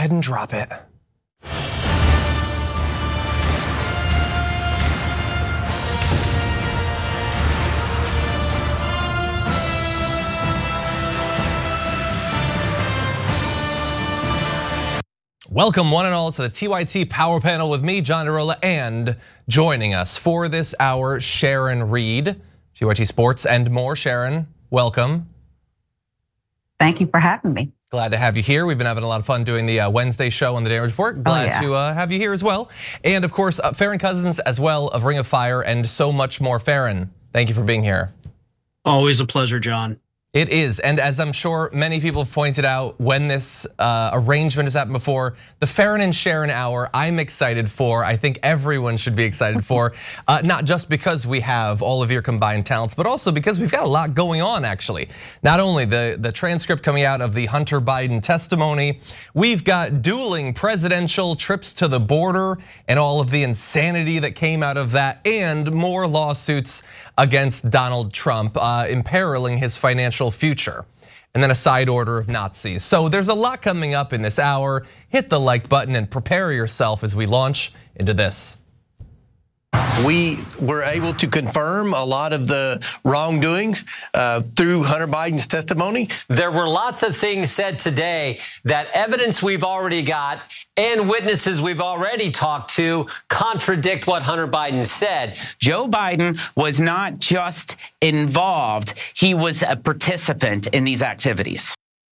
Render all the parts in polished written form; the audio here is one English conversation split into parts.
ahead and drop it. Welcome one and all to the TYT Power Panel with me, John DeRola, and joining us for this hour, Sharon Reed, TYT Sports and more. Sharon, welcome. Thank you for having me. Glad to have you here. We've been having a lot of fun doing the Wednesday show on the Daily Report. Glad to have you here as well. And of course, Farron Cousins as well of Ring of Fire and so much more. Farron, thank you for being here. Always a pleasure, John. It is, and as I'm sure many people have pointed out when this arrangement has happened before, the Farron and Sharon Hour, I'm excited for. I think everyone should be excited for, not just because we have all of your combined talents, but also because we've got a lot going on actually. Not only the transcript coming out of the Hunter Biden testimony, we've got dueling presidential trips to the border and all of the insanity that came out of that, and more lawsuits against Donald Trump, imperiling his financial future, and then a side order of Nazis. So there's a lot coming up in this hour. Hit the like button and prepare yourself as we launch into this. We were able to confirm a lot of the wrongdoings through Hunter Biden's testimony. There were lots of things said today that evidence we've already got and witnesses we've already talked to contradict what Hunter Biden said. Joe Biden was not just involved, he was a participant in these activities.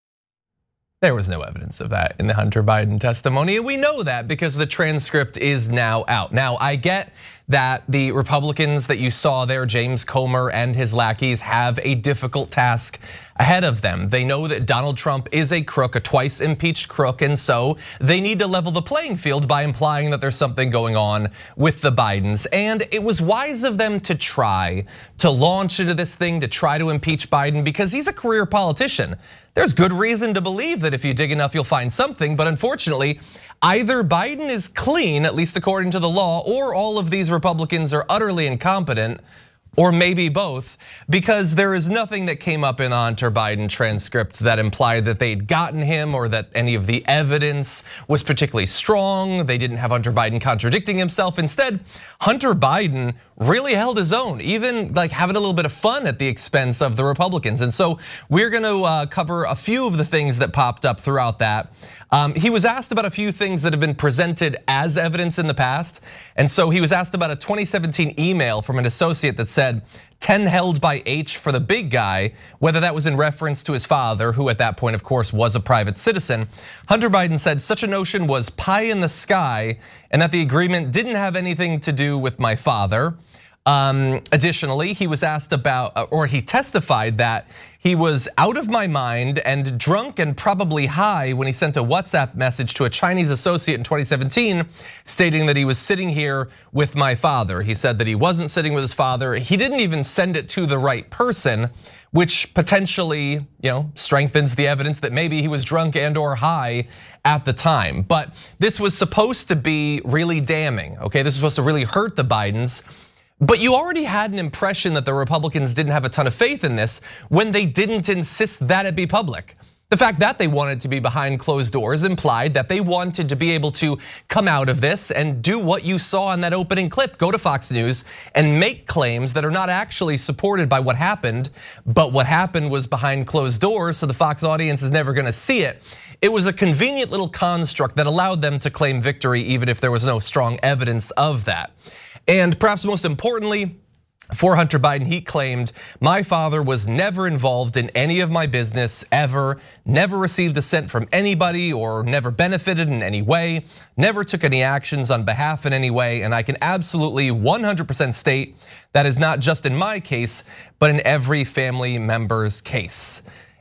There was no evidence of that in the Hunter Biden testimony, and we know that because the transcript is now out. Now, I get that the Republicans that you saw there, James Comer and his lackeys, have a difficult task ahead of them. They know that Donald Trump is a crook, a twice impeached crook, and so they need to level the playing field by implying that there's something going on with the Bidens. And it was wise of them to try to launch into this thing, to try to impeach Biden, because he's a career politician. There's good reason to believe that if you dig enough, you'll find something, but unfortunately, either Biden is clean, at least according to the law, or all of these Republicans are utterly incompetent, or maybe both, because there is nothing that came up in the Hunter Biden transcript that implied that they'd gotten him or that any of the evidence was particularly strong. They didn't have Hunter Biden contradicting himself. Instead, Hunter Biden really held his own, even like having a little bit of fun at the expense of the Republicans. And so we're gonna cover a few of the things that popped up throughout that. He was asked about a few things that have been presented as evidence in the past. And so he was asked about a 2017 email from an associate that said 10 held by H for the big guy, whether that was in reference to his father, who at that point, of course, was a private citizen. Hunter Biden said such a notion was pie in the sky and that the agreement didn't have anything to do with my father. Additionally, he was asked about, or he testified that he was out of my mind and drunk and probably high when he sent a WhatsApp message to a Chinese associate in 2017 stating that he was sitting here with my father. He said that he wasn't sitting with his father. He didn't even send it to the right person, which potentially, strengthens the evidence that maybe he was drunk and or high at the time. But this was supposed to be really damning, okay? This was supposed to really hurt the Bidens. But you already had an impression that the Republicans didn't have a ton of faith in this when they didn't insist that it be public. The fact that they wanted to be behind closed doors implied that they wanted to be able to come out of this and do what you saw in that opening clip, go to Fox News and make claims that are not actually supported by what happened, but what happened was behind closed doors, so the Fox audience is never gonna see it. It was a convenient little construct that allowed them to claim victory even if there was no strong evidence of that. And perhaps most importantly, for Hunter Biden, he claimed, my father was never involved in any of my business ever, never received a cent from anybody or never benefited in any way, never took any actions on behalf in any way, and I can absolutely 100% state that is not just in my case, but in every family member's case.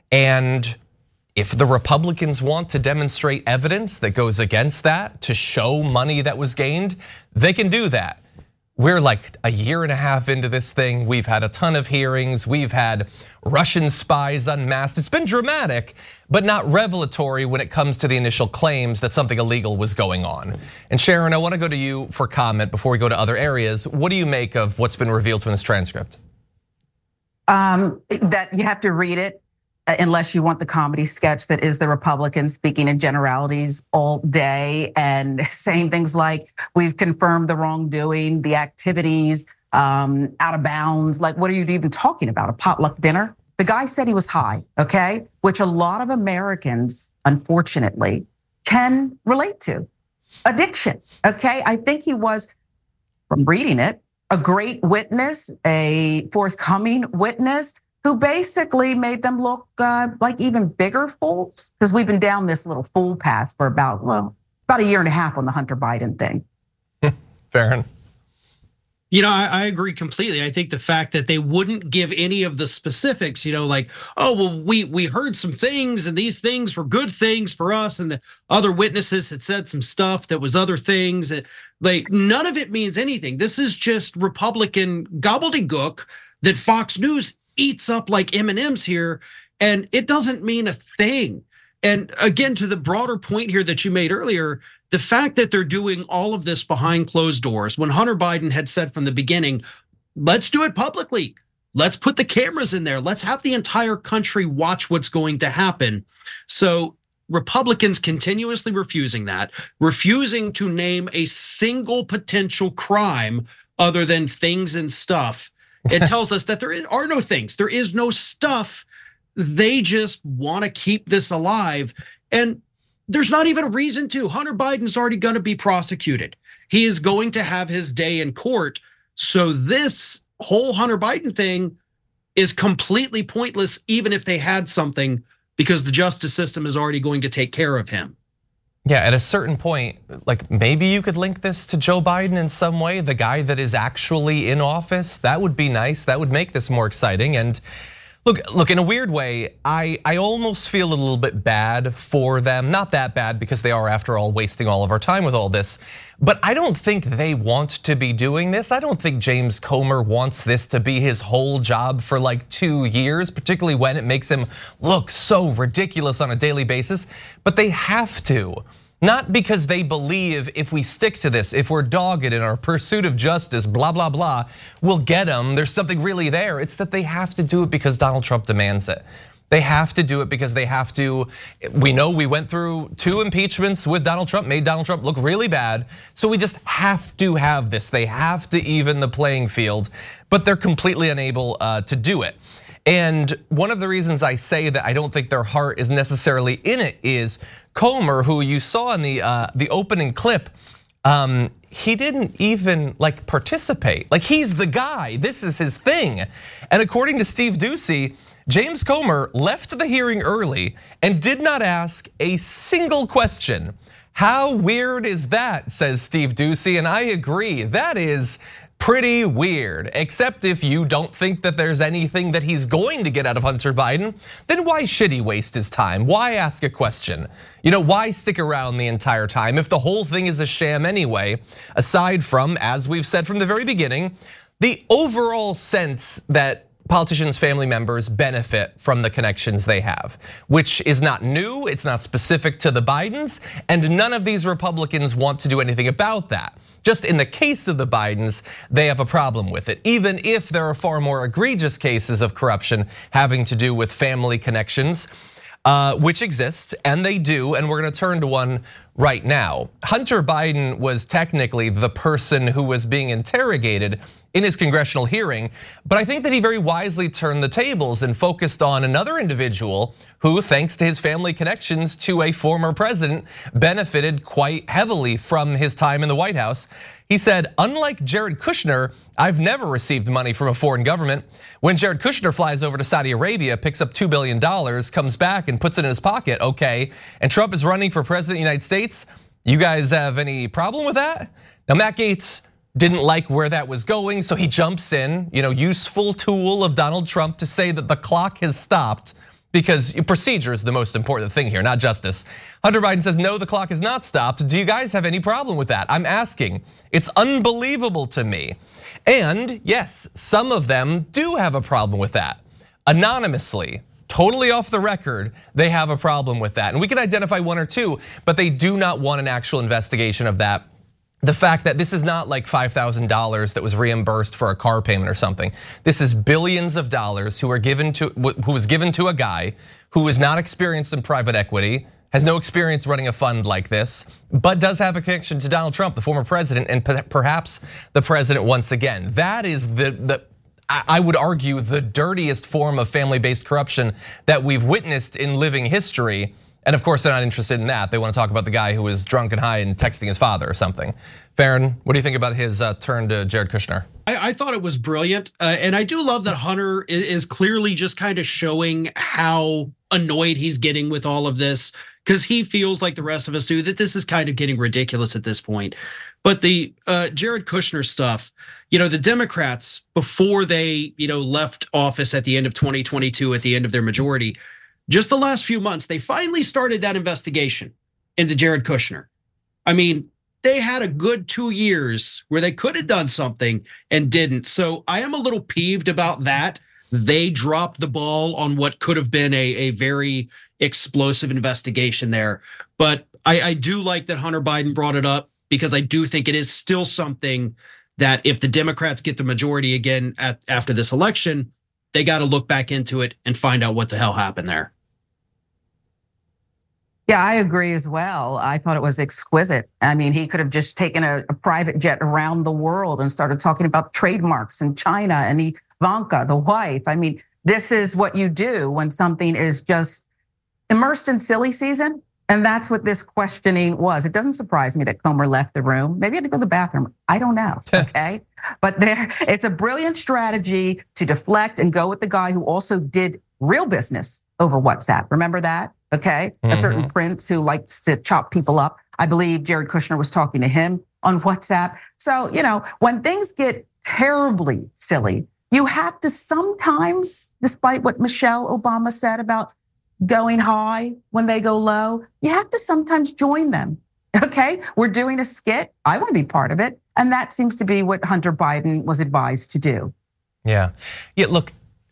And if the Republicans want to demonstrate evidence that goes against that to show money that was gained, they can do that. We're like a year and a half into this thing. We've had a ton of hearings. We've had Russian spies unmasked. It's been dramatic, but not revelatory when it comes to the initial claims that something illegal was going on. And Sharon, I want to go to you for comment before we go to other areas. What do you make of what's been revealed from this transcript? That you have to read it unless you want the comedy sketch that is the Republicans speaking in generalities all day and saying things like, we've confirmed the wrongdoing, the activities, out of bounds. Like, what are you even talking about? A potluck dinner? The guy said he was high, okay? Which a lot of Americans, unfortunately, can relate to. Addiction, okay? I think he was, from reading it, a great witness, a forthcoming witness who basically made them look like even bigger fools, because we've been down this little fool path for about a year and a half on the Hunter Biden thing. Farron. You know, I agree completely. I think the fact that they wouldn't give any of the specifics, you know, like, oh, well, we heard some things and these things were good things for us, and the other witnesses had said some stuff that was other things. Like, none of it means anything. This is just Republican gobbledygook that Fox News eats up like M&Ms here, and it doesn't mean a thing. And again, to the broader point here that you made earlier, the fact that they're doing all of this behind closed doors, when Hunter Biden had said from the beginning, let's do it publicly. Let's put the cameras in there. Let's have the entire country watch what's going to happen. So Republicans continuously refusing that, refusing to name a single potential crime other than things and stuff. It tells us that there are no things. There is no stuff. They just want to keep this alive. And there's not even a reason to. Hunter Biden's already going to be prosecuted. He is going to have his day in court. So this whole Hunter Biden thing is completely pointless, even if they had something, because the justice system is already going to take care of him. Yeah, at a certain point, like maybe you could link this to Joe Biden in some way, the guy that is actually in office. That would be nice. That would make this more exciting. And look, in a weird way, I almost feel a little bit bad for them. Not that bad, because they are, after all, wasting all of our time with all this. But I don't think they want to be doing this. I don't think James Comer wants this to be his whole job for like 2 years, particularly when it makes him look so ridiculous on a daily basis. But they have to. Not because they believe if we stick to this, if we're dogged in our pursuit of justice, blah, blah, blah, we'll get them. There's something really there. It's that they have to do it because Donald Trump demands it. They have to do it because they have to. We know we went through 2 impeachments with Donald Trump, made Donald Trump look really bad. So we just have to have this. They have to even the playing field, but they're completely unable to do it. And one of the reasons I say that I don't think their heart is necessarily in it is Comer, who you saw in the opening clip, he didn't even like participate. Like, he's the guy, this is his thing. And according to Steve Doocy, James Comer left the hearing early and did not ask a single question. How weird is that, says Steve Doocy, and I agree, that is pretty weird. Except if you don't think that there's anything that he's going to get out of Hunter Biden, then why should he waste his time? Why ask a question? You know, why stick around the entire time if the whole thing is a sham anyway, aside from, as we've said from the very beginning, the overall sense that politicians' family members benefit from the connections they have, which is not new, it's not specific to the Bidens, and none of these Republicans want to do anything about that. Just in the case of the Bidens, they have a problem with it, even if there are far more egregious cases of corruption having to do with family connections, which exist, and they do, and we're gonna turn to one right now. Hunter Biden was technically the person who was being interrogated in his congressional hearing, but I think that he very wisely turned the tables and focused on another individual who, thanks to his family connections to a former president, benefited quite heavily from his time in the White House. He said, unlike Jared Kushner, I've never received money from a foreign government. When Jared Kushner flies over to Saudi Arabia, picks up $2 billion, comes back and puts it in his pocket, okay, and Trump is running for president of the United States, you guys have any problem with that? Now, Matt Gaetz didn't like where that was going, so he jumps in, useful tool of Donald Trump to say that the clock has stopped, because procedure is the most important thing here, not justice. Hunter Biden says, no, the clock has not stopped. Do you guys have any problem with that? I'm asking. It's unbelievable to me. And yes, some of them do have a problem with that. Anonymously, totally off the record, they have a problem with that. And we can identify 1 or 2, but they do not want an actual investigation of that. The fact that this is not like $5,000 that was reimbursed for a car payment or something. This is billions of dollars who was given to a guy who is not experienced in private equity, has no experience running a fund like this, but does have a connection to Donald Trump, the former president, and perhaps the president once again. That is I would argue, the dirtiest form of family-based corruption that we've witnessed in living history. And of course, they're not interested in that. They want to talk about the guy who was drunk and high and texting his father or something. Farron, what do you think about his turn to Jared Kushner? I thought it was brilliant. And I do love that Hunter is clearly just kind of showing how annoyed he's getting with all of this, because he feels like the rest of us do that this is kind of getting ridiculous at this point. But the Jared Kushner stuff, the Democrats, before they, left office at the end of 2022, at the end of their majority, just the last few months, they finally started that investigation into Jared Kushner. I mean, they had a good 2 years where they could have done something and didn't. So I am a little peeved about that. They dropped the ball on what could have been a very explosive investigation there. But I do like that Hunter Biden brought it up, because I do think it is still something that if the Democrats get the majority again after this election, they got to look back into it and find out what the hell happened there. Yeah, I agree as well. I thought it was exquisite. I mean, he could have just taken a private jet around the world and started talking about trademarks in China and Ivanka, the wife. I mean, this is what you do when something is just immersed in silly season. And that's what this questioning was. It doesn't surprise me that Comer left the room. Maybe he had to go to the bathroom. I don't know, okay? But it's a brilliant strategy to deflect and go with the guy who also did real business over WhatsApp. Remember that? Okay, a certain prince who likes to chop people up. I believe Jared Kushner was talking to him on WhatsApp. So, when things get terribly silly, you have to sometimes, despite what Michelle Obama said about going high when they go low, you have to sometimes join them. Okay, we're doing a skit. I want to be part of it. And that seems to be what Hunter Biden was advised to do. Yeah, look,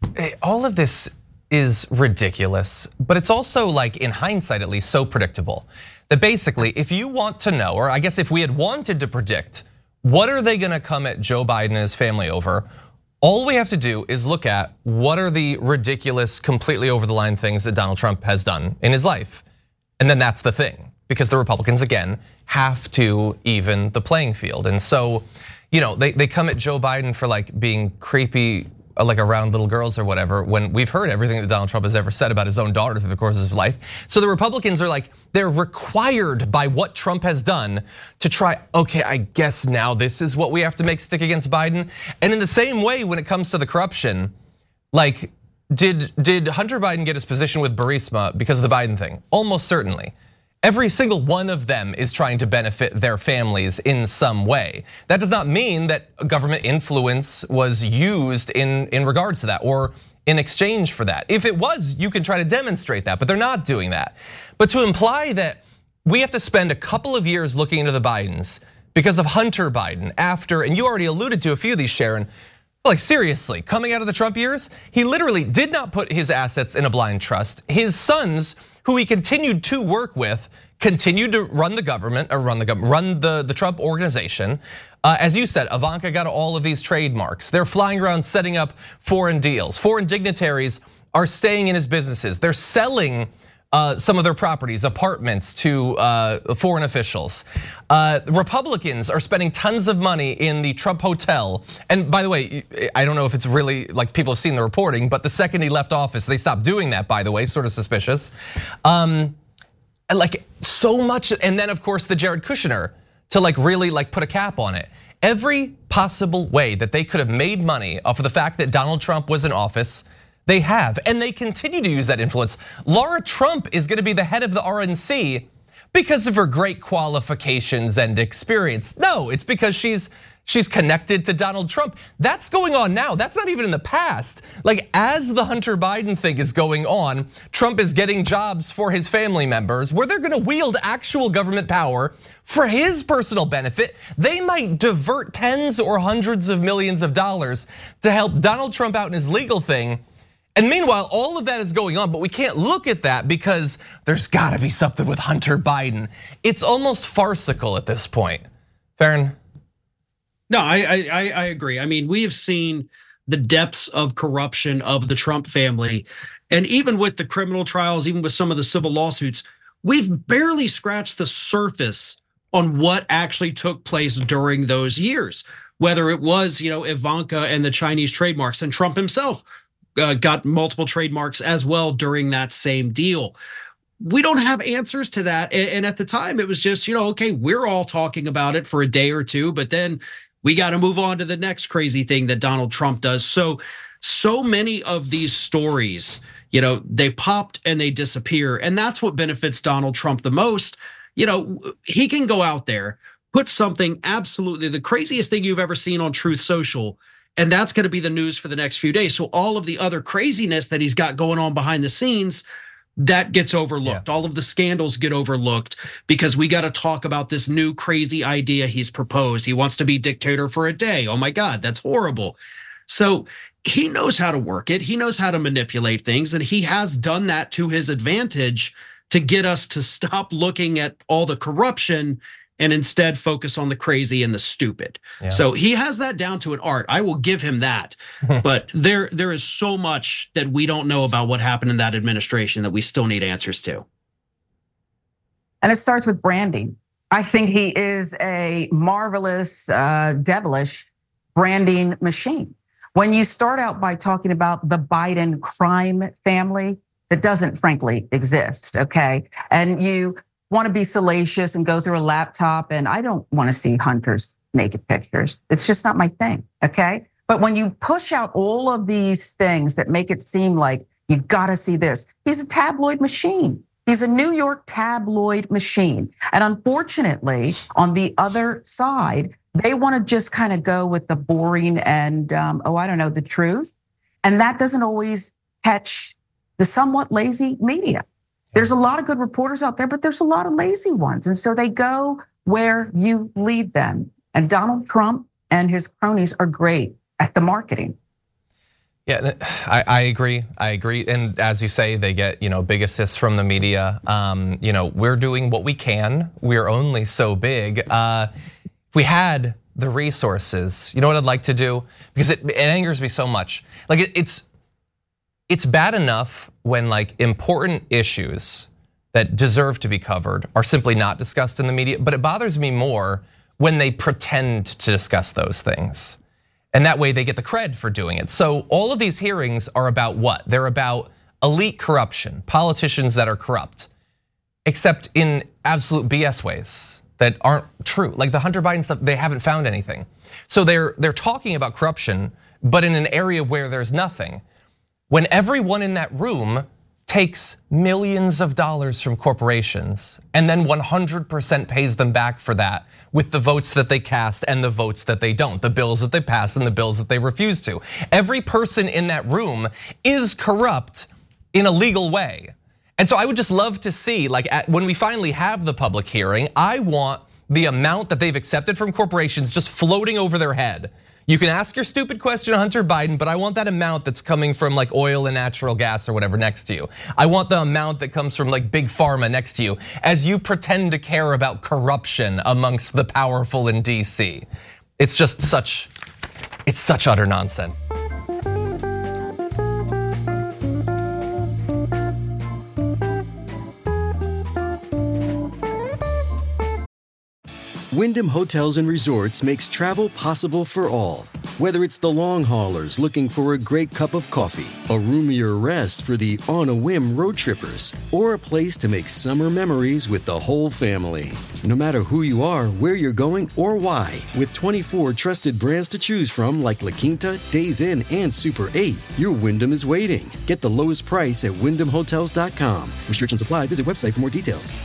all of this is ridiculous, but it's also, like, in hindsight at least, so predictable that basically, if you want to know, or I guess if we had wanted to predict, what are they gonna come at Joe Biden and his family over, all we have to do is look at what are the ridiculous, completely over the line things that Donald Trump has done in his life. And then that's the thing, because the Republicans, again, have to even the playing field. And so, they come at Joe Biden for, like, being creepy, like, around little girls or whatever, when we've heard everything that Donald Trump has ever said about his own daughter through the course of his life. So the Republicans are like, they're required by what Trump has done to try, okay, I guess now this is what we have to make stick against Biden. And in the same way, when it comes to the corruption, like, did Hunter Biden get his position with Burisma because of the Biden thing? Almost certainly. Every single one of them is trying to benefit their families in some way. That does not mean that government influence was used in regards to that or in exchange for that. If it was, you can try to demonstrate that, but they're not doing that. But to imply that we have to spend a couple of years looking into the Bidens because of Hunter Biden after, and you already alluded to a few of these, Sharon, like, seriously, coming out of the Trump years, he literally did not put his assets in a blind trust. His sons, who he continued to work with, continued to run the government, or run the Trump organization. As you said, Ivanka got all of these trademarks. They're flying around setting up foreign deals. Foreign dignitaries are staying in his businesses. They're selling some of their properties, apartments, to foreign officials. Republicans are spending tons of money in the Trump Hotel. And by the way, I don't know if it's really, like, people have seen the reporting, but the second he left office, they stopped doing that, by the way, sort of suspicious. Like, so much, and then of course the Jared Kushner to, like, really, like, put a cap on it. Every possible way that they could have made money off of the fact that Donald Trump was in office, they have, and they continue to use that influence. Laura Trump is gonna be the head of the RNC because of her great qualifications and experience. No, it's because she's connected to Donald Trump. That's going on now. That's not even in the past. Like, as the Hunter Biden thing is going on, Trump is getting jobs for his family members where they're gonna wield actual government power for his personal benefit. They might divert tens or hundreds of millions of dollars to help Donald Trump out in his legal thing. And meanwhile, all of that is going on, but we can't look at that because there's gotta be something with Hunter Biden. It's almost farcical at this point. Farron? No, I agree. I mean, we have seen the depths of corruption of the Trump family. And even with the criminal trials, even with some of the civil lawsuits, we've barely scratched the surface on what actually took place during those years. Whether it was, Ivanka and the Chinese trademarks, and Trump himself got multiple trademarks as well during that same deal. We don't have answers to that. And at the time, it was just, okay, we're all talking about it for a day or two, but then we got to move on to the next crazy thing that Donald Trump does. So many of these stories, they popped and they disappear. And that's what benefits Donald Trump the most. He can go out there, put something absolutely the craziest thing you've ever seen on Truth Social, and that's going to be the news for the next few days. So all of the other craziness that he's got going on behind the scenes, that gets overlooked. Yeah. All of the scandals get overlooked because we got to talk about this new crazy idea he's proposed. He wants to be dictator for a day. Oh my God, that's horrible. So he knows how to work it. He knows how to manipulate things, and he has done that to his advantage to get us to stop looking at all the corruption and instead focus on the crazy and the stupid. Yeah. So he has that down to an art. I will give him that. But there is so much that we don't know about what happened in that administration that we still need answers to. And it starts with branding. I think he is a marvelous, devilish branding machine. When you start out by talking about the Biden crime family, that doesn't frankly exist, okay? And you want to be salacious and go through a laptop, and I don't want to see Hunter's naked pictures. It's just not my thing, okay? But when you push out all of these things that make it seem like you got to see this, he's a tabloid machine. He's a New York tabloid machine. And unfortunately, on the other side, they want to just kind of go with the boring and, the truth. And that doesn't always catch the somewhat lazy media. There's a lot of good reporters out there, but there's a lot of lazy ones. And so they go where you lead them. And Donald Trump and his cronies are great at the marketing. Yeah, I agree. And as you say, they get, big assists from the media. We're doing what we can. We're only so big. If we had the resources, you know what I'd like to do? Because it angers me so much. Like it's bad enough when important issues that deserve to be covered are simply not discussed in the media, but it bothers me more when they pretend to discuss those things. And that way they get the cred for doing it. So all of these hearings are about what? They're about elite corruption, politicians that are corrupt, except in absolute BS ways that aren't true. Like the Hunter Biden stuff, they haven't found anything. So they're talking about corruption, but in an area where there's nothing. When everyone in that room takes millions of dollars from corporations and then 100% pays them back for that with the votes that they cast and the votes that they don't, the bills that they pass and the bills that they refuse to. Every person in that room is corrupt in a legal way. And so I would just love to see, when we finally have the public hearing, I want the amount that they've accepted from corporations just floating over their head. You can ask your stupid question, Hunter Biden, but I want that amount that's coming from oil and natural gas or whatever next to you. I want the amount that comes from big pharma next to you as you pretend to care about corruption amongst the powerful in DC. It's just such utter nonsense. Wyndham Hotels and Resorts makes travel possible for all. Whether it's the long haulers looking for a great cup of coffee, a roomier rest for the on-a-whim road trippers, or a place to make summer memories with the whole family. No matter who you are, where you're going, or why, with 24 trusted brands to choose from like La Quinta, Days Inn, and Super 8, your Wyndham is waiting. Get the lowest price at WyndhamHotels.com. Restrictions apply. Visit website for more details.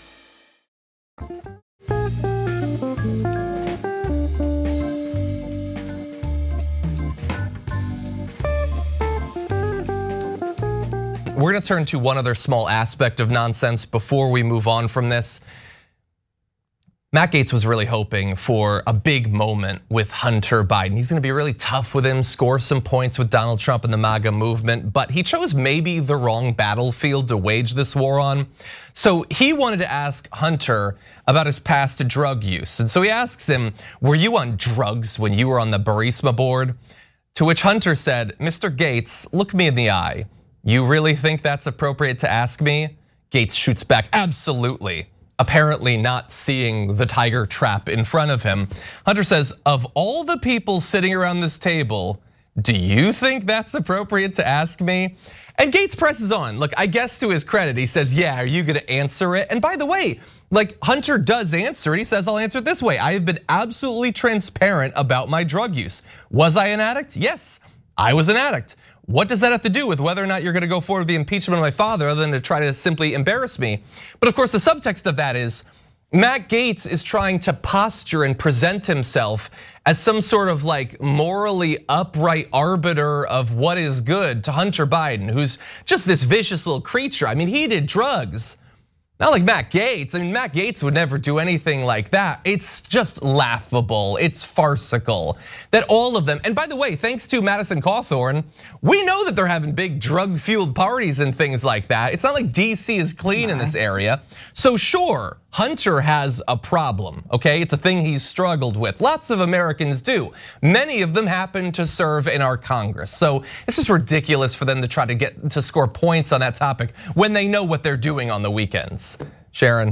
We're gonna turn to one other small aspect of nonsense before we move on from this. Matt Gaetz was really hoping for a big moment with Hunter Biden. He's gonna be really tough with him, score some points with Donald Trump and the MAGA movement, but he chose maybe the wrong battlefield to wage this war on. So he wanted to ask Hunter about his past drug use. And so he asks him, were you on drugs when you were on the Burisma board? To which Hunter said, Mr. Gaetz, look me in the eye. You really think that's appropriate to ask me? Gaetz shoots back, absolutely. Apparently not seeing the tiger trap in front of him. Hunter says, of all the people sitting around this table, do you think that's appropriate to ask me? And Gaetz presses on. Look, I guess to his credit, he says, yeah, are you gonna answer it? And by the way, like Hunter does answer it. He says, I'll answer it this way. I have been absolutely transparent about my drug use. Was I an addict? Yes, I was an addict. What does that have to do with whether or not you're gonna go forward with the impeachment of my father other than to try to simply embarrass me? But of course, the subtext of that is Matt Gaetz is trying to posture and present himself as some sort of like morally upright arbiter of what is good to Hunter Biden, who's just this vicious little creature. I mean, he did drugs. Not like Matt Gaetz. I mean, Matt Gaetz would never do anything like that. It's just laughable. It's farcical that all of them, and by the way, thanks to Madison Cawthorn, we know that they're having big drug-fueled parties and things like that. It's not like DC is clean in this area. So sure, Hunter has a problem, okay? It's a thing he's struggled with. Lots of Americans do. Many of them happen to serve in our Congress. So it's just ridiculous for them to try to score points on that topic when they know what they're doing on the weekends. Sharon.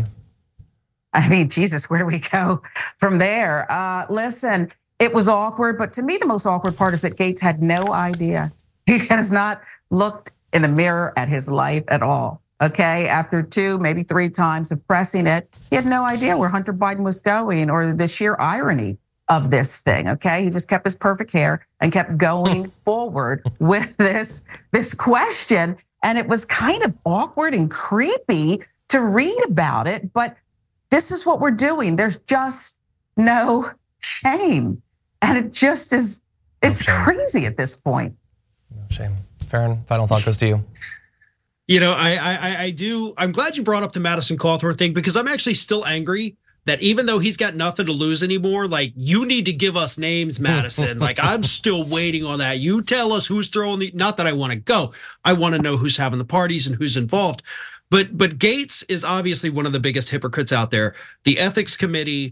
I mean, Jesus, where do we go from there? Listen, it was awkward, but to me, the most awkward part is that Gaetz had no idea. He has not looked in the mirror at his life at all. Okay, after 2, maybe 3 times of pressing it, he had no idea where Hunter Biden was going or the sheer irony of this thing, okay? He just kept his perfect hair and kept going forward with this question. And it was kind of awkward and creepy to read about it, but this is what we're doing. There's just no shame. And it just is, it's crazy at this point. No shame. Farron, final thought goes to you. You know, I do. I'm glad you brought up the Madison Cawthorn thing because I'm actually still angry that even though he's got nothing to lose anymore, like you need to give us names, Madison. Like I'm still waiting on that. You tell us who's throwing the, not that I want to go. I want to know who's having the parties and who's involved. But Gaetz is obviously one of the biggest hypocrites out there. The ethics committee,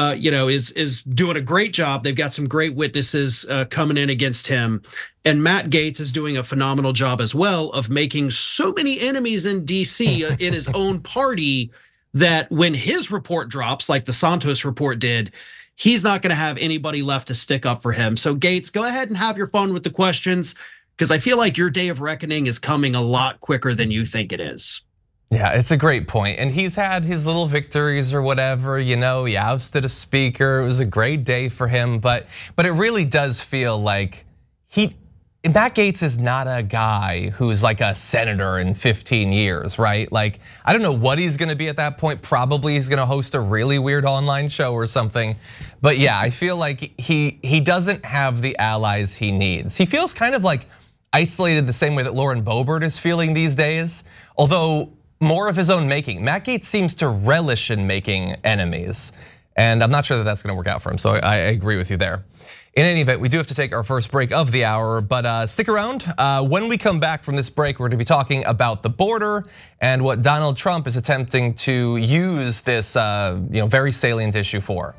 is doing a great job. They've got some great witnesses coming in against him. And Matt Gaetz is doing a phenomenal job as well of making so many enemies in DC in his own party that when his report drops, like the Santos report did, he's not gonna have anybody left to stick up for him. So Gaetz, go ahead and have your fun with the questions because I feel like your day of reckoning is coming a lot quicker than you think it is. Yeah, it's a great point. And he's had his little victories or whatever, he ousted a speaker. It was a great day for him, but it really does feel like Matt Gaetz is not a guy who's like a senator in 15 years, right? Like, I don't know what he's gonna be at that point. Probably he's gonna host a really weird online show or something. But yeah, I feel like he doesn't have the allies he needs. He feels kind of like isolated the same way that Lauren Boebert is feeling these days. Although more of his own making. Matt Gaetz seems to relish in making enemies. And I'm not sure that that's gonna work out for him. So I agree with you there. In any event, we do have to take our first break of the hour, but stick around. When we come back from this break, we're gonna be talking about the border and what Donald Trump is attempting to use this very salient issue for.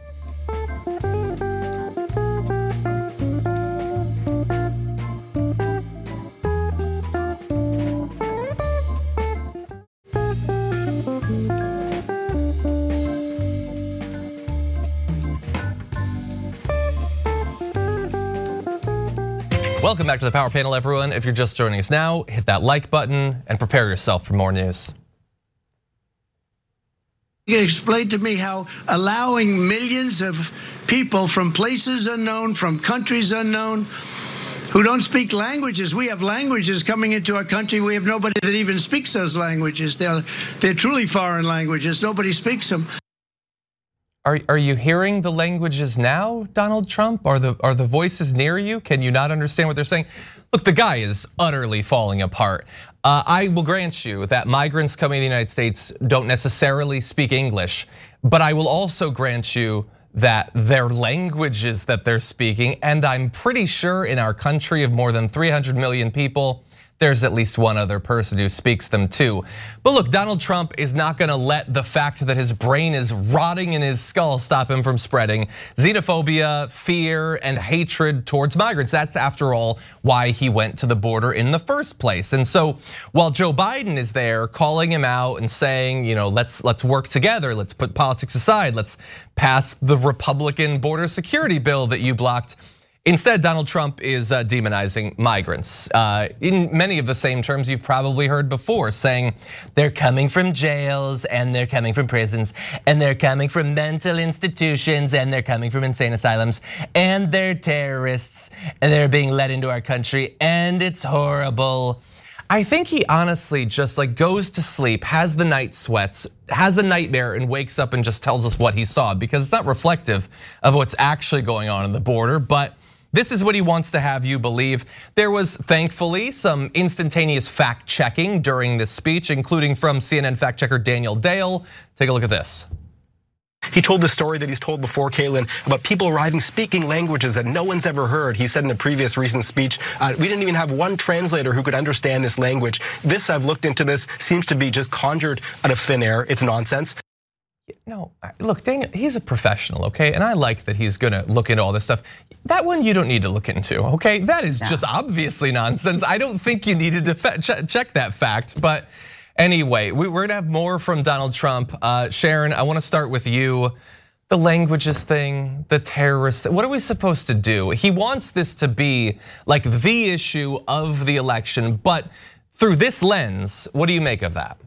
Welcome back to the Power Panel, everyone. If you're just joining us now, hit that like button and prepare yourself for more news. You explain to me how allowing millions of people from places unknown, from countries unknown, who don't speak languages. We have languages coming into our country. We have nobody that even speaks those languages. They're truly foreign languages. Nobody speaks them. Are you hearing the languages now, Donald Trump? Are the voices near you? Can you not understand what they're saying? Look, the guy is utterly falling apart. I will grant you that migrants coming to the United States don't necessarily speak English, but I will also grant you that their languages that they're speaking, and I'm pretty sure in our country of more than 300 million people, there's at least one other person who speaks them too. But look, Donald Trump is not gonna let the fact that his brain is rotting in his skull stop him from spreading xenophobia, fear, and hatred towards migrants. That's, after all, why he went to the border in the first place. And so while Joe Biden is there calling him out and saying, let's work together, let's put politics aside, let's pass the Republican border security bill that you blocked. Instead, Donald Trump is demonizing migrants in many of the same terms you've probably heard before, saying they're coming from jails and they're coming from prisons and they're coming from mental institutions and they're coming from insane asylums and they're terrorists and they're being let into our country and it's horrible. I think he honestly just goes to sleep, has the night sweats, has a nightmare, and wakes up and just tells us what he saw, because it's not reflective of what's actually going on in the border. But this is what he wants to have you believe. There was, thankfully, some instantaneous fact checking during this speech, including from CNN fact checker Daniel Dale. Take a look at this. He told the story that he's told before, Kaitlan, about people arriving speaking languages that no one's ever heard. He said in a previous recent speech, we didn't even have one translator who could understand this language. This, I've looked into this, seems to be just conjured out of thin air. It's nonsense. No, look, Daniel, he's a professional, okay? And I like that he's gonna look into all this stuff. That one you don't need to look into, okay? That is just obviously nonsense. I don't think you needed to check that fact, but anyway, we're gonna have more from Donald Trump. Sharon, I wanna start with you. The languages thing, the terrorists, what are we supposed to do? He wants this to be like the issue of the election, but through this lens, what do you make of that?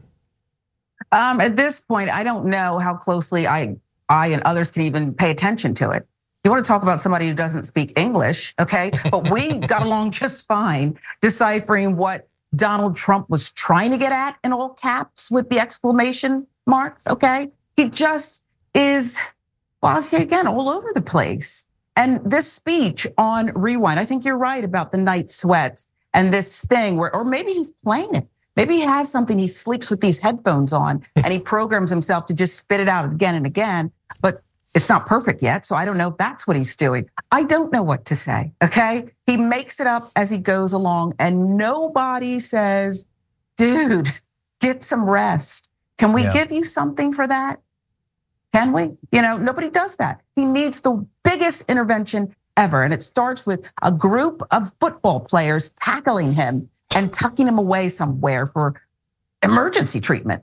At this point, I don't know how closely I and others can even pay attention to it. You want to talk about somebody who doesn't speak English, okay? But we got along just fine deciphering what Donald Trump was trying to get at in all caps with the exclamation marks, okay? He just is, well, I'll say again, all over the place. And this speech on Rewind, I think you're right about the night sweats and this thing where, or maybe he's playing it. Maybe he has something, he sleeps with these headphones on and he programs himself to just spit it out again and again, but it's not perfect yet. So I don't know if that's what he's doing. I don't know what to say, okay? He makes it up as he goes along and nobody says, dude, get some rest. Can we give you something for that? Can we? Nobody does that. He needs the biggest intervention ever. And it starts with a group of football players tackling him and tucking him away somewhere for emergency treatment.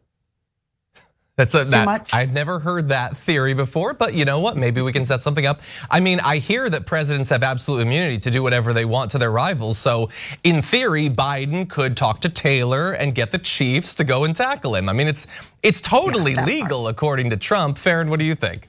Too much? I've never heard that theory before, but you know what? Maybe we can set something up. I mean, I hear that presidents have absolute immunity to do whatever they want to their rivals. So in theory, Biden could talk to Taylor and get the Chiefs to go and tackle him. I mean, it's totally legal according to Trump. Farron, what do you think?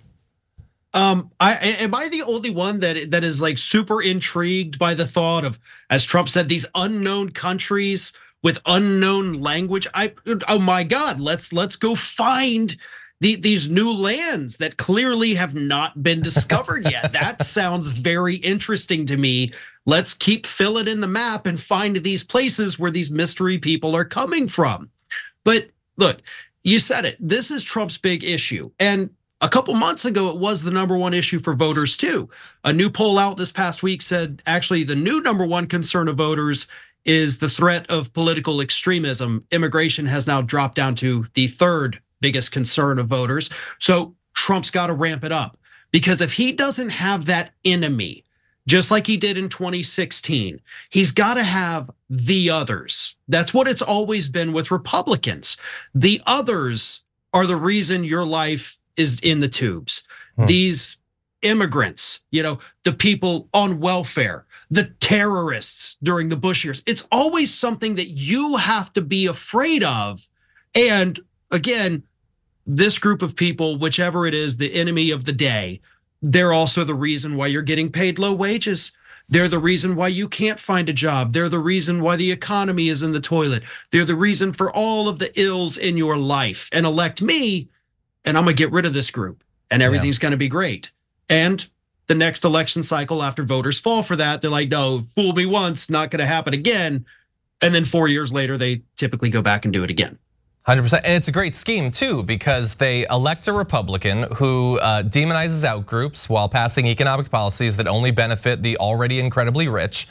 Am I the only one that is super intrigued by the thought of, as Trump said, these unknown countries with unknown language? Oh my God, let's go find these new lands that clearly have not been discovered yet. That sounds very interesting to me. Let's keep filling in the map and find these places where these mystery people are coming from. But look, you said it. This is Trump's big issue. And a couple months ago, it was the #1 issue for voters too. A new poll out this past week said actually the new #1 concern of voters is the threat of political extremism. Immigration has now dropped down to the 3rd biggest concern of voters. So Trump's got to ramp it up, because if he doesn't have that enemy, just like he did in 2016, he's got to have the others. That's what it's always been with Republicans. The others are the reason your life is in the tubes. These immigrants, the people on welfare, the terrorists during the Bush years. It's always something that you have to be afraid of. And again, this group of people, whichever it is, the enemy of the day, they're also the reason why you're getting paid low wages. They're the reason why you can't find a job. They're the reason why the economy is in the toilet. They're the reason for all of the ills in your life. And elect me, and I'm gonna get rid of this group and everything's gonna be great. And the next election cycle, after voters fall for that, they're like, no, fool me once, not gonna happen again. And then 4 years later, they typically go back and do it again. 100%, and it's a great scheme too, because they elect a Republican who demonizes out groups while passing economic policies that only benefit the already incredibly rich.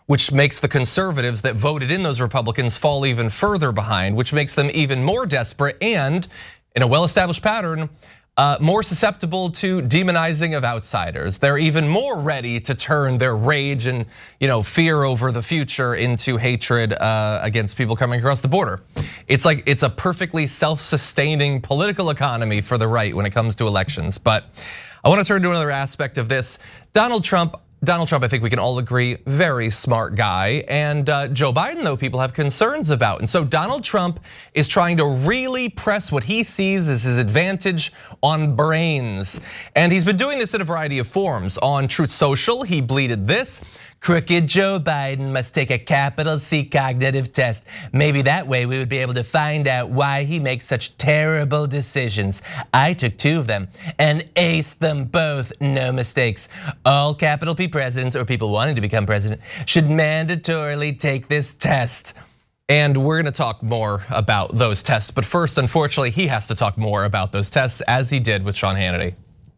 which makes the conservatives that voted in those Republicans fall even further behind, which makes them even more desperate and, in a well-established pattern, more susceptible to demonizing of outsiders. They're even more ready to turn their rage and fear over the future into hatred against people coming across the border. It's like it's a perfectly self-sustaining political economy for the right when it comes to elections. But I want to turn to another aspect of this. Donald Trump, I think we can all agree, very smart guy. And Joe Biden, though, people have concerns about. And so Donald Trump is trying to really press what he sees as his advantage on brains. And he's been doing this in a variety of forms. On Truth Social, he bleated this: "Crooked Joe Biden must take a capital C cognitive test. Maybe that way we would be able to find out why he makes such terrible decisions. I took 2 of them and aced them both, no mistakes. All capital P presidents or people wanting to become president should mandatorily take this test." And we're gonna talk more about those tests. But first, unfortunately, he has to talk more about those tests, as he did with Sean Hannity.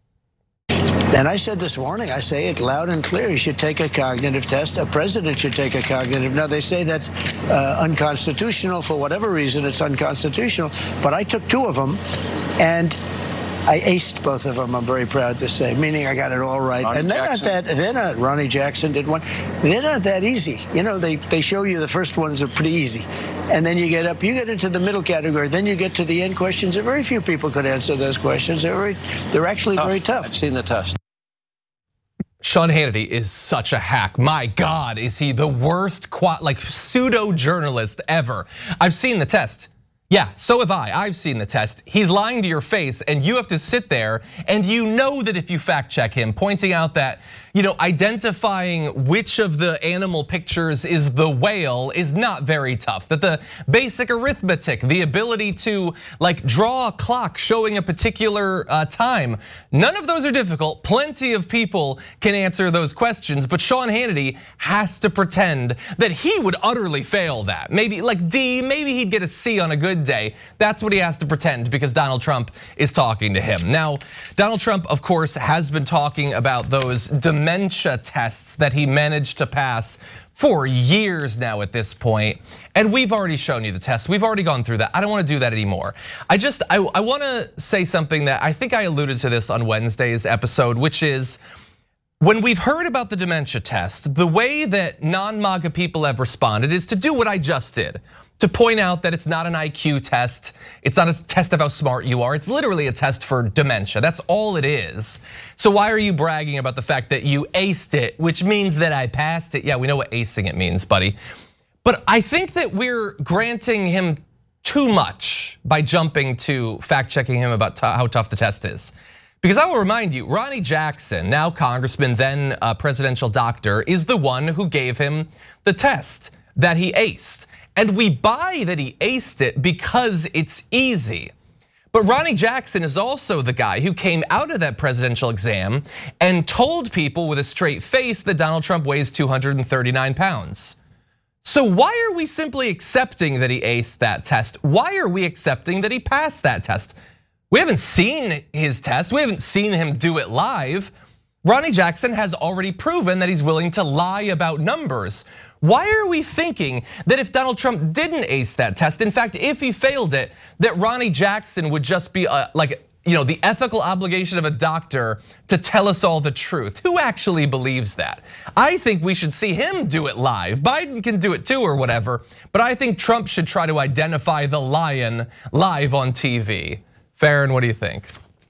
And I said this morning, I say it loud and clear, you should take a cognitive test. A president should take a cognitive. Now, they say that's unconstitutional. For whatever reason, it's unconstitutional. But I took 2 of them, and I aced both of them, I'm very proud to say, meaning I got it all right. Ronnie and they're not, Ronnie Jackson did one. They're not that easy. They show you the first ones are pretty easy. And then you get into the middle category. Then you get to the end questions. And very few people could answer those questions. They're actually very tough. I've seen the test. Sean Hannity is such a hack. My God, is he the worst pseudo journalist ever? I've seen the test. Yeah, so have I. I've seen the test. He's lying to your face, and you have to sit there, and you know that if you fact check him, pointing out that identifying which of the animal pictures is the whale is not very tough. That the basic arithmetic, the ability to draw a clock showing a particular time, none of those are difficult. Plenty of people can answer those questions, but Sean Hannity has to pretend that he would utterly fail that. Maybe D, maybe he'd get a C on a good day. That's what he has to pretend because Donald Trump is talking to him. Now, Donald Trump, of course, has been talking about those dementia tests that he managed to pass for years now at this point. And we've already shown you the test. We've already gone through that. I don't want to do that anymore. I want to say something that I think I alluded to this on Wednesday's episode, which is when we've heard about the dementia test, the way that non-MAGA people have responded is to do what I just did. To point out that it's not an IQ test, it's not a test of how smart you are, it's literally a test for dementia, that's all it is. So why are you bragging about the fact that you aced it, which means that I passed it? Yeah, we know what acing it means, buddy. But I think that we're granting him too much by jumping to fact checking him about how tough the test is. Because I will remind you, Ronnie Jackson, now congressman, then presidential doctor, is the one who gave him the test that he aced. And we buy that he aced it because it's easy. But Ronnie Jackson is also the guy who came out of that presidential exam and told people with a straight face that Donald Trump weighs 239 pounds. So why are we simply accepting that he aced that test? Why are we accepting that he passed that test? We haven't seen his test. We haven't seen him do it live. Ronnie Jackson has already proven that he's willing to lie about numbers. Why are we thinking that if Donald Trump didn't ace that test, in fact, if he failed it, that Ronnie Jackson would just be the ethical obligation of a doctor to tell us all the truth? Who actually believes that? I think we should see him do it live. Biden can do it too or whatever, but I think Trump should try to identify the lion live on TV. Farron, what do you think?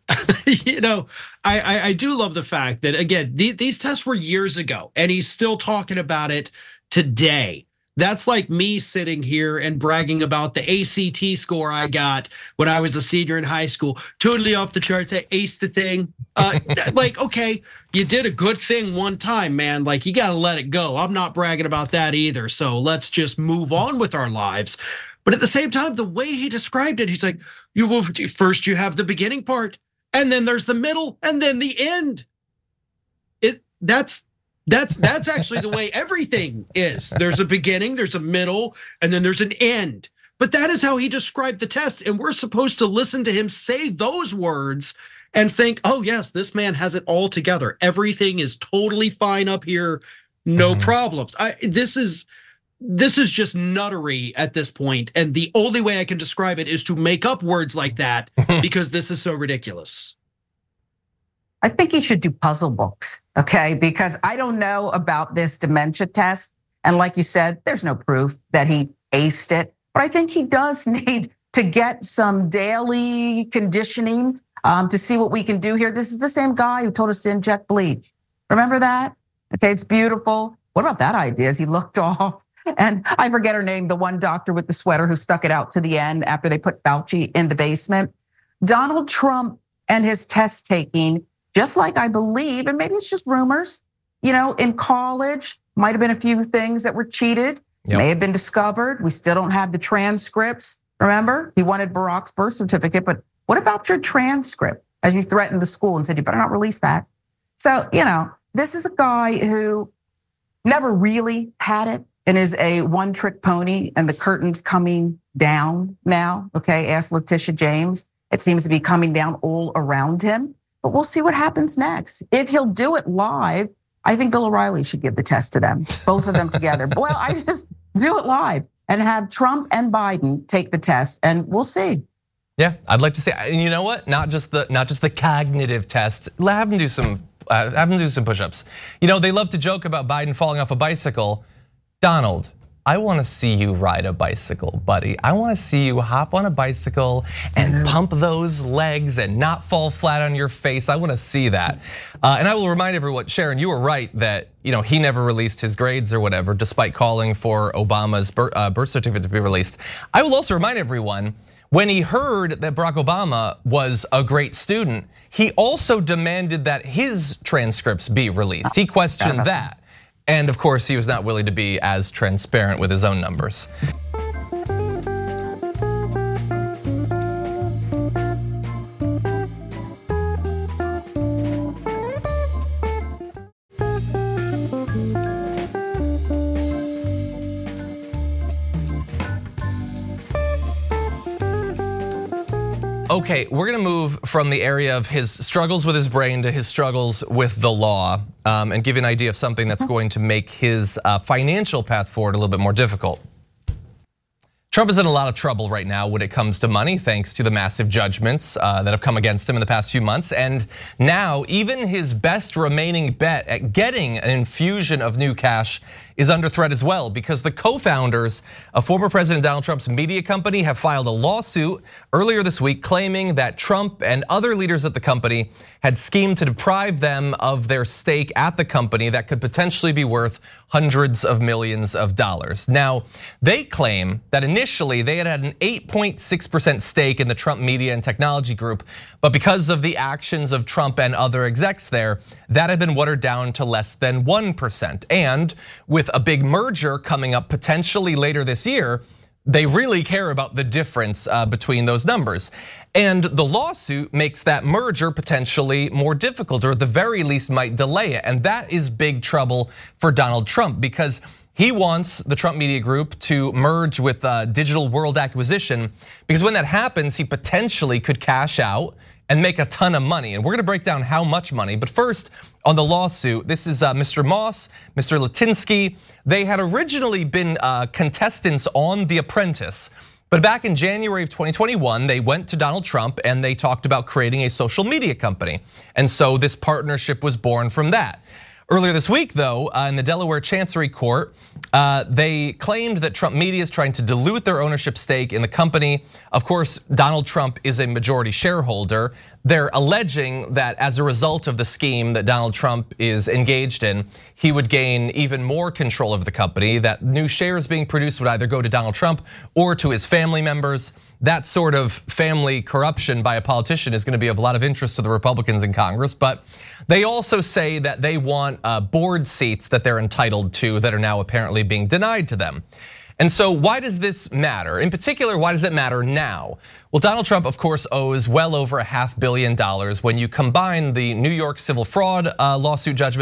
I do love the fact that, again, these tests were years ago, and he's still talking about it today. That's like me sitting here and bragging about the ACT score I got when I was a senior in high school. Totally off the charts, I aced the thing. Okay, you did a good thing one time, man. You gotta let it go. I'm not bragging about that either. So let's just move on with our lives. But at the same time, the way he described it, he's like, first you have the beginning part, and then there's the middle, and then the end. That's actually the way everything is. There's a beginning, there's a middle, and then there's an end. But that is how he described the test, and we're supposed to listen to him say those words and think, oh yes, this man has it all together. Everything is totally fine up here. no problems. This is just nuttery at this point, and the only way I can describe it is to make up words like that because this is so ridiculous. I think he should do puzzle books, okay? Because I don't know about this dementia test. And like you said, there's no proof that he aced it. But I think he does need to get some daily conditioning to see what we can do here. This is the same guy who told us to inject bleach. Remember that? Okay, it's beautiful. What about that idea as he looked off? And I forget her name, the one doctor with the sweater who stuck it out to the end after they put Fauci in the basement. Donald Trump and his test taking, just like I believe, and maybe it's just rumors, in college, might have been a few things that were cheated, may have been discovered. We still don't have the transcripts. Remember, he wanted Barack's birth certificate, but what about your transcript? As you threatened the school and said, you better not release that. So, this is a guy who never really had it and is a one-trick pony, and the curtain's coming down now, okay? Ask Letitia James. It seems to be coming down all around him. But we'll see what happens next. If he'll do it live, I think Bill O'Reilly should give the test to them, both of them together. Well, I just do it live and have Trump and Biden take the test, and we'll see. Yeah, I'd like to see. And you know what? Not just the cognitive test. Have them do some push-ups. They love to joke about Biden falling off a bicycle. Donald, I want to see you ride a bicycle, buddy. I want to see you hop on a bicycle and pump those legs and not fall flat on your face. I want to see that. And I will remind everyone, Sharon, you were right that he never released his grades or whatever, despite calling for Obama's birth certificate to be released. I will also remind everyone, when he heard that Barack Obama was a great student, he also demanded that his transcripts be released. He questioned that. And of course, he was not willing to be as transparent with his own numbers. Okay, we're gonna move from the area of his struggles with his brain to his struggles with the law, and give you an idea of something that's going to make his financial path forward a little bit more difficult. Trump is in a lot of trouble right now when it comes to money, thanks to the massive judgments that have come against him in the past few months. And now even his best remaining bet at getting an infusion of new cash is under threat as well, because the co-founders of former President Donald Trump's media company have filed a lawsuit earlier this week claiming that Trump and other leaders at the company had schemed to deprive them of their stake at the company that could potentially be worth hundreds of millions of dollars. Now, they claim that initially they had an 8.6% stake in the Trump Media and Technology Group, but because of the actions of Trump and other execs there, that had been watered down to less than 1%. And with a big merger coming up potentially later this year, they really care about the difference between those numbers. And the lawsuit makes that merger potentially more difficult, or at the very least might delay it. And that is big trouble for Donald Trump, because he wants the Trump Media Group to merge with Digital World Acquisition, because when that happens, he potentially could cash out and make a ton of money. And we're gonna break down how much money. But first, on the lawsuit, this is Mr. Moss, Mr. Litinsky. They had originally been contestants on The Apprentice, but back in January of 2021, they went to Donald Trump and they talked about creating a social media company. And so this partnership was born from that. Earlier this week, though, in the Delaware Chancery Court, they claimed that Trump Media is trying to dilute their ownership stake in the company. Of course, Donald Trump is a majority shareholder. They're alleging that as a result of the scheme that Donald Trump is engaged in, he would gain even more control of the company, that new shares being produced would either go to Donald Trump or to his family members. That sort of family corruption by a politician is going to be of a lot of interest to the Republicans in Congress, but they also say that they want board seats that they're entitled to that are now apparently being denied to them. And so why does this matter? In particular, why does it matter now? Well, Donald Trump, of course, owes well over $500 million when you combine the New York civil fraud lawsuit judgment,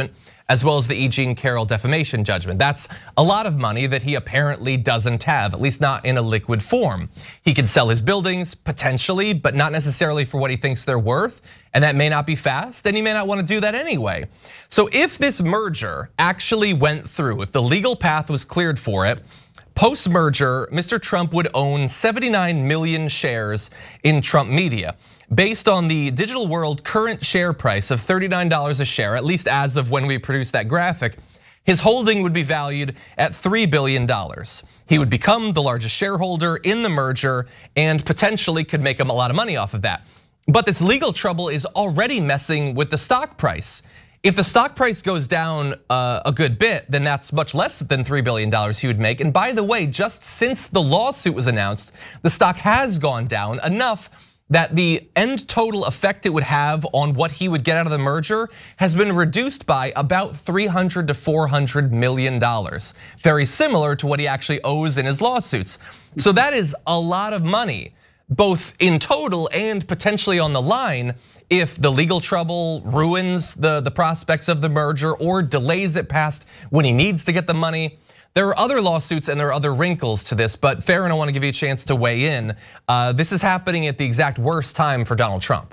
as well as the E. Jean Carroll defamation judgment. That's a lot of money that he apparently doesn't have, at least not in a liquid form. He could sell his buildings potentially, but not necessarily for what he thinks they're worth. And that may not be fast, and he may not want to do that anyway. So if this merger actually went through, if the legal path was cleared for it, post-merger, Mr. Trump would own 79 million shares in Trump Media. Based on the Digital World current share price of $39 a share, at least as of when we produced that graphic, his holding would be valued at $3 billion. He would become the largest shareholder in the merger and potentially could make him a lot of money off of that. But this legal trouble is already messing with the stock price. If the stock price goes down a good bit, then that's much less than $3 billion he would make. And by the way, just since the lawsuit was announced, the stock has gone down enough that the end total effect it would have on what he would get out of the merger has been reduced by about $300 to $400 million. Very similar to what he actually owes in his lawsuits. So that is a lot of money, both in total and potentially on the line, if the legal trouble ruins the prospects of the merger or delays it past when he needs to get the money. There are other lawsuits and there are other wrinkles to this, but Farron, I want to give you a chance to weigh in. This is happening at the exact worst time for Donald Trump.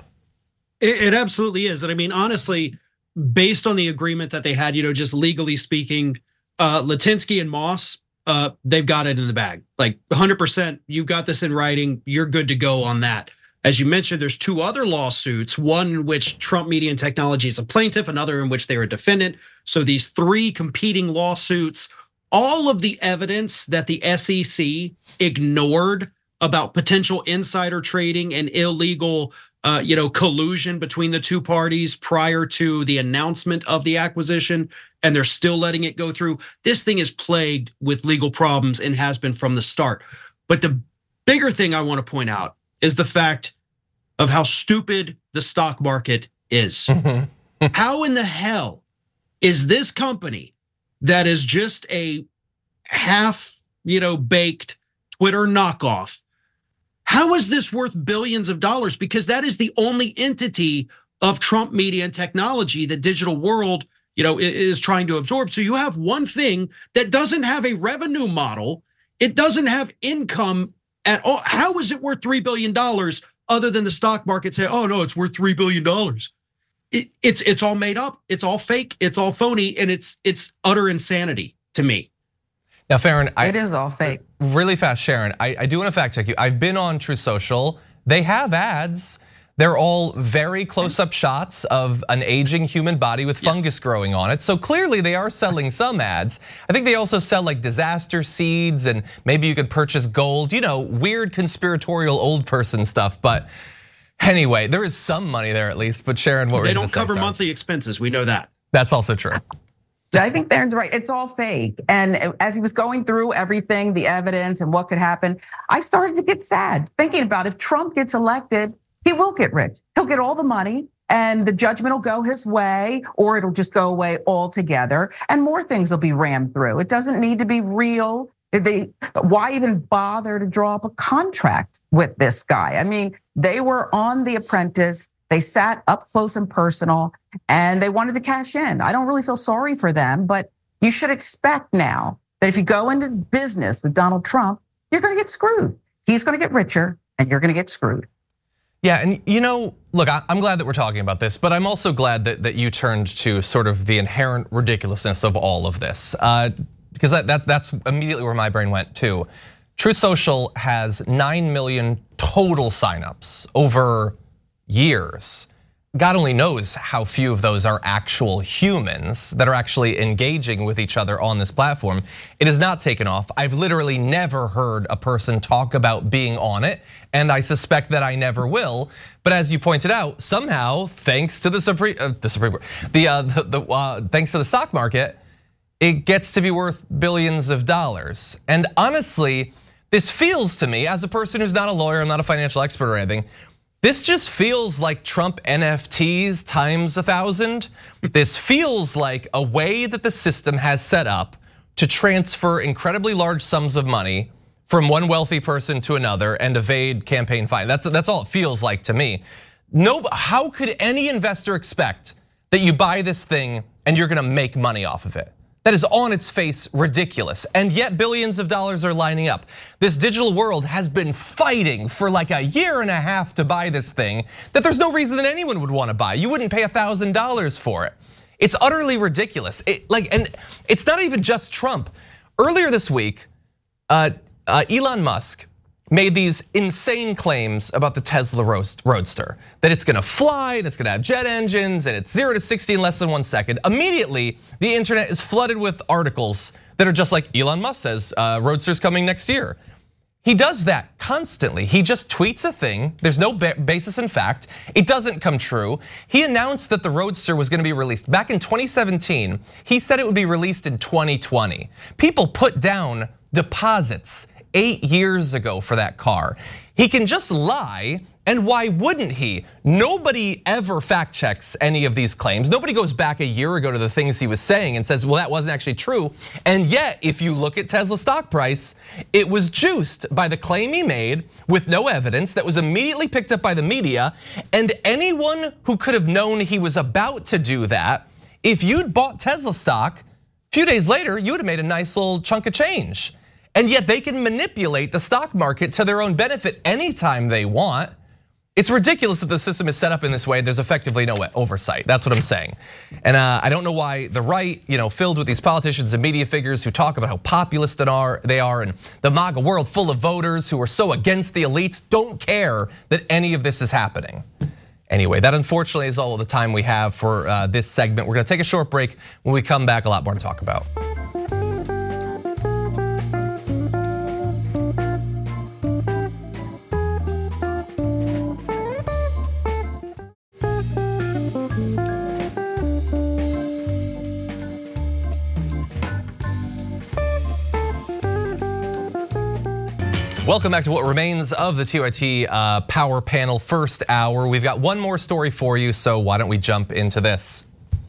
It absolutely is. And I mean, honestly, based on the agreement that they had, just legally speaking, Litinsky and Moss, they've got it in the bag. Like 100%, you've got this in writing, you're good to go on that. As you mentioned, there's two other lawsuits, one in which Trump Media and Technology is a plaintiff, another in which they were a defendant. So these three competing lawsuits, all of the evidence that the SEC ignored about potential insider trading and illegal collusion between the two parties prior to the announcement of the acquisition, and they're still letting it go through. This thing is plagued with legal problems and has been from the start. But the bigger thing I want to point out is the fact of how stupid the stock market is. How in the hell is this company that is just a half, baked Twitter knockoff, how is this worth billions of dollars? Because that is the only entity of Trump Media and Technology that Digital World, is trying to absorb. So you have one thing that doesn't have a revenue model. It doesn't have income at all. How is it worth $3 billion other than the stock market say, oh no, it's worth $3 billion? It's all made up. It's all fake. It's all phony, and it's utter insanity to me. Now, Farron, it is all fake. Really fast, Sharon. I do want to fact check you. I've been on Truth Social. They have ads. They're all very close-up shots of an aging human body with fungus growing on it. So clearly they are selling some ads. I think they also sell like disaster seeds, and maybe you could purchase gold. Weird conspiratorial old person stuff. But anyway, there is some money there at least. But Sharon, what were you going to say? They don't cover monthly expenses. We know that. That's also true. I think Farron's right. It's all fake. And as he was going through everything, the evidence and what could happen, I started to get sad thinking about if Trump gets elected, he will get rich. He'll get all the money and the judgment will go his way, or it'll just go away altogether and more things will be rammed through. It doesn't need to be real. Why even bother to draw up a contract with this guy? I mean, they were on The Apprentice. They sat up close and personal and they wanted to cash in. I don't really feel sorry for them, but you should expect now that if you go into business with Donald Trump, you're going to get screwed. He's going to get richer and you're going to get screwed. Yeah, and look, I'm glad that we're talking about this, but I'm also glad that you turned to sort of the inherent ridiculousness of all of this, because that's immediately where my brain went too. Truth Social has 9 million total signups over years. God only knows how few of those are actual humans that are actually engaging with each other on this platform. It has not taken off. I've literally never heard a person talk about being on it, and I suspect that I never will. But as you pointed out, somehow, thanks to the Supreme Court, thanks to the stock market, it gets to be worth billions of dollars. And honestly, this feels to me, as a person who's not a lawyer, I'm not a financial expert or anything, this just feels like Trump NFTs times 1,000. This feels like a way that the system has set up to transfer incredibly large sums of money from one wealthy person to another and evade campaign finance. That's all it feels like to me. How could any investor expect that you buy this thing and you're gonna make money off of it. That is on its face ridiculous, and yet billions of dollars are lining up. This digital world has been fighting for like a year and a half to buy this thing that there's no reason that anyone would want to buy. You wouldn't pay $1,000 for it. It's utterly ridiculous. And it's not even just Trump. Earlier this week, Elon Musk made these insane claims about the Tesla Roadster, that it's gonna fly and it's gonna have jet engines and it's 0 to 60 in less than 1 second. Immediately, the internet is flooded with articles that are just like Elon Musk says, Roadster's coming next year. He does that constantly. He just tweets a thing. There's no basis in fact. It doesn't come true. He announced that the Roadster was gonna be released back in 2017. He said it would be released in 2020. People put down deposits 8 years ago for that car. He can just lie, and why wouldn't he? Nobody ever fact checks any of these claims. Nobody goes back a year ago to the things he was saying and says, well, that wasn't actually true. And yet, if you look at Tesla's stock price, it was juiced by the claim he made with no evidence that was immediately picked up by the media. And anyone who could have known he was about to do that, if you'd bought Tesla stock, a few days later, you would have made a nice little chunk of change. And yet they can manipulate the stock market to their own benefit anytime they want. It's ridiculous that the system is set up in this way. There's effectively no oversight. That's what I'm saying. And I don't know why the right, filled with these politicians and media figures who talk about how populist they are, and the MAGA world full of voters who are so against the elites don't care that any of this is happening. Anyway, that unfortunately is all the time we have for this segment. We're gonna take a short break. When we come back, a lot more to talk about. Welcome back to what remains of the TYT Power Panel first hour. We've got one more story for you, so why don't we jump into this?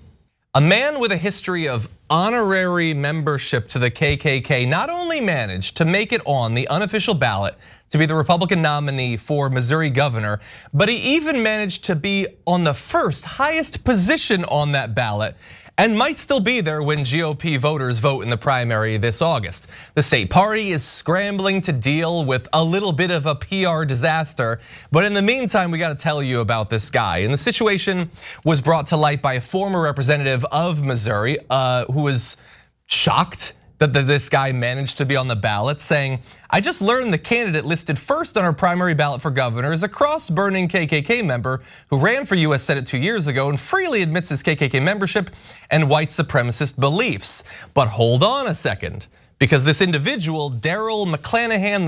A man with a history of honorary membership to the KKK not only managed to make it on the unofficial ballot to be the Republican nominee for Missouri governor, but he even managed to be on the first highest position on that ballot and might still be there when GOP voters vote in the primary this August. The state party is scrambling to deal with a little bit of a PR disaster, but in the meantime, we gotta tell you about this guy. And the situation was brought to light by a former representative of Missouri who was shocked that this guy managed to be on the ballot, saying, I just learned the candidate listed first on our primary ballot for governor is a cross-burning KKK member who ran for US Senate 2 years ago and freely admits his KKK membership and white supremacist beliefs. But hold on a second, because this individual, Daryl McClanahan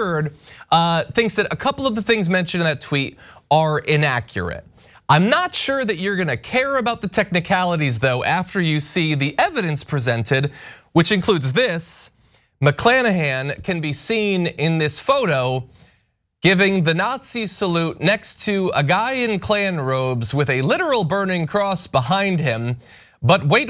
III, thinks that a couple of the things mentioned in that tweet are inaccurate. I'm not sure that you're gonna care about the technicalities though after you see the evidence presented, which includes this. McClanahan can be seen in this photo giving the Nazi salute next to a guy in Klan robes with a literal burning cross behind him. But wait.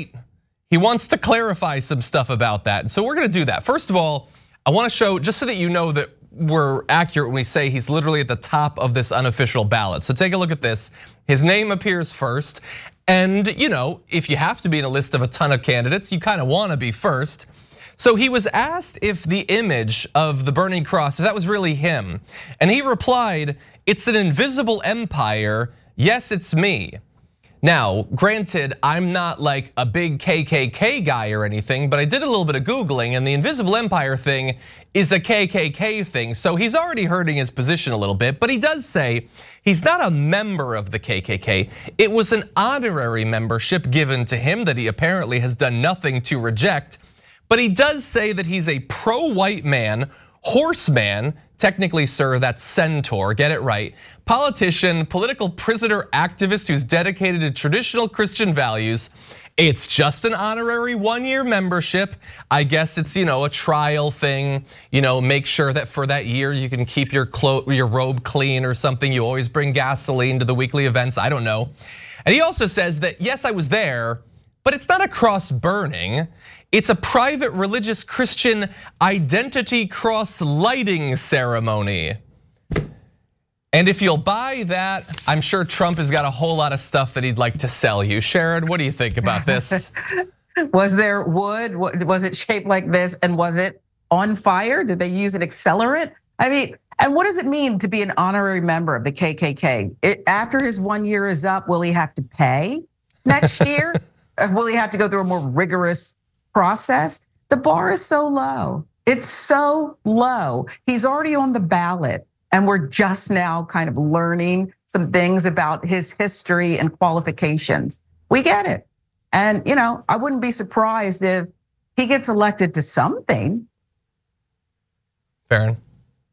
He wants to clarify some stuff about that. So we're gonna do that. First of all, I wanna show, just so that you know that we're accurate when we say he's literally at the top of this unofficial ballot. So take a look at this. His name appears first. And if you have to be in a list of a ton of candidates, you kind of want to be first. So he was asked if the image of the burning cross, if that was really him. And he replied, it's an invisible empire. Yes, it's me. Now, granted, I'm not like a big KKK guy or anything, but I did a little bit of Googling, and the invisible empire thing is a KKK thing. So he's already hurting his position a little bit, but he does say he's not a member of the KKK. It was an honorary membership given to him that he apparently has done nothing to reject. But he does say that he's a pro-white man, horseman, technically, sir, that's centaur, get it right, politician, political prisoner activist who's dedicated to traditional Christian values. It's just an honorary 1-year membership. I guess it's a trial thing. Make sure that for that year you can keep your robe clean or something. You always bring gasoline to the weekly events. I don't know. And he also says that yes, I was there, but it's not a cross burning. It's a private religious Christian identity cross lighting ceremony. And if you'll buy that, I'm sure Trump has got a whole lot of stuff that he'd like to sell you. Sharon, what do you think about this? Was there wood? Was it shaped like this? And was it on fire? Did they use an accelerant? I mean, and what does it mean to be an honorary member of the KKK? After his 1 year is up, will he have to pay next year? Will he have to go through a more rigorous process? The bar is so low. It's so low. He's already on the ballot, and we're just now kind of learning some things about his history and qualifications. We get it. And, I wouldn't be surprised if he gets elected to something. Farron?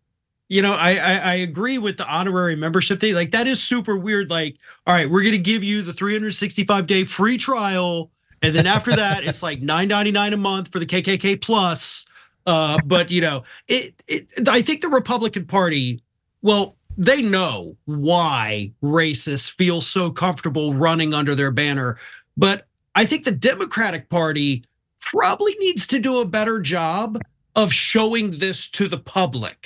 I agree with the honorary membership thing. Like, that is super weird. Like, all right, we're going to give you the 365-day free trial. And then after that, it's like $9.99 a month for the KKK plus. But, I think the Republican Party, well, they know why racists feel so comfortable running under their banner. But I think the Democratic Party probably needs to do a better job of showing this to the public.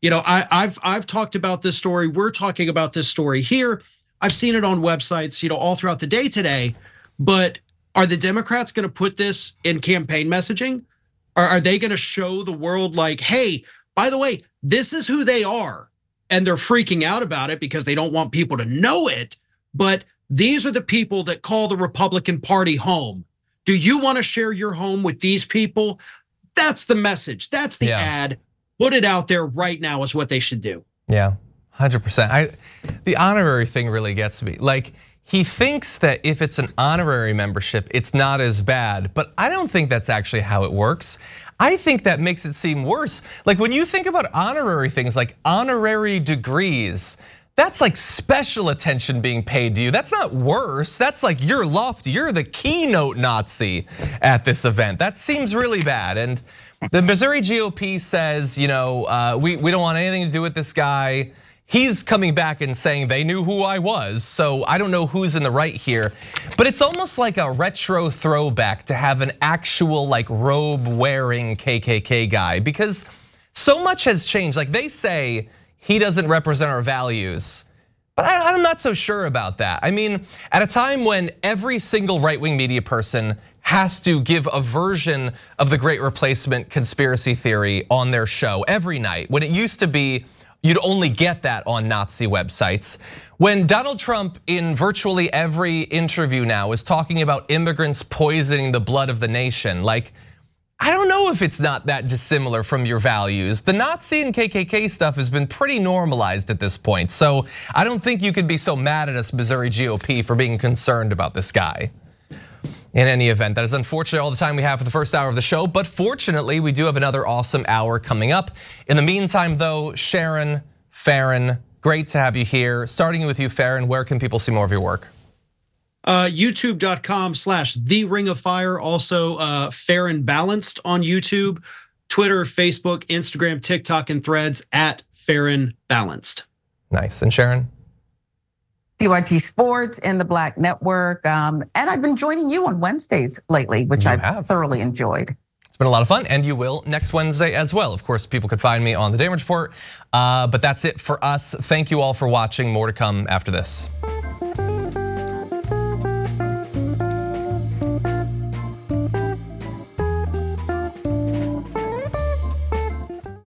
I've talked about this story. We're talking about this story here. I've seen it on websites, all throughout the day today. But are the Democrats going to put this in campaign messaging? Are they going to show the world like, hey, by the way, this is who they are? And they're freaking out about it because they don't want people to know it. But these are the people that call the Republican Party home. Do you want to share your home with these people? That's the message. That's the ad. Put it out there right now is what they should do. Yeah, 100%. The honorary thing really gets me. Like, he thinks that if it's an honorary membership, it's not as bad. But I don't think that's actually how it works. I think that makes it seem worse. Like, when you think about honorary things like honorary degrees, that's like special attention being paid to you. That's not worse. That's like you're lofty. You're the keynote Nazi at this event. That seems really bad. And the Missouri GOP says, we don't want anything to do with this guy. He's coming back and saying they knew who I was. So I don't know who's in the right here. But it's almost like a retro throwback to have an actual like robe wearing KKK guy, because so much has changed. Like, they say he doesn't represent our values, but I'm not so sure about that. I mean, at a time when every single right-wing media person has to give a version of the Great Replacement conspiracy theory on their show every night, when it used to be you'd only get that on Nazi websites. When Donald Trump in virtually every interview now is talking about immigrants poisoning the blood of the nation, like, I don't know if it's not that dissimilar from your values. The Nazi and KKK stuff has been pretty normalized at this point. So I don't think you could be so mad at us, Missouri GOP, for being concerned about this guy. In any event, that is unfortunately all the time we have for the first hour of the show, but fortunately we do have another awesome hour coming up. In the meantime though, Sharon, Farron, great to have you here. Starting with you, Farron, where can people see more of your work? YouTube.com/TheRingOfFire. Also, Farron Balanced on YouTube, Twitter, Facebook, Instagram, TikTok, and Threads @Farron Balanced. Nice. And Sharon? CYT Sports and the Black Network. And I've been joining you on Wednesdays lately, which I've thoroughly enjoyed. It's been a lot of fun, and you will next Wednesday as well. Of course, people could find me on The Damage Report, but that's it for us. Thank you all for watching. More to come after this.